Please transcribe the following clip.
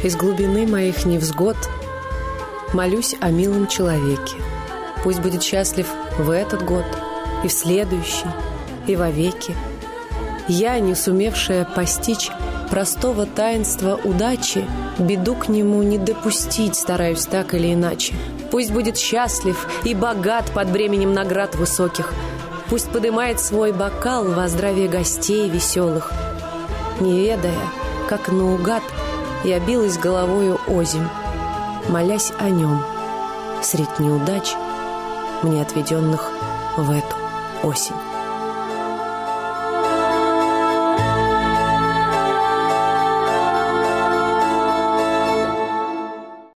Из глубины моих невзгод молюсь о милом человеке. Пусть будет счастлив в этот год, и в следующий, и вовеки. Я, не сумевшая постичь простого таинства удачи, беду к нему не допустить стараюсь так или иначе. Пусть будет счастлив и богат под бременем наград высоких. Пусть подымает свой бокал во здравие гостей веселых. Не ведая, как наугад я билась головою озимь, молясь о нем средь неудач, мне отведенных в эту осень.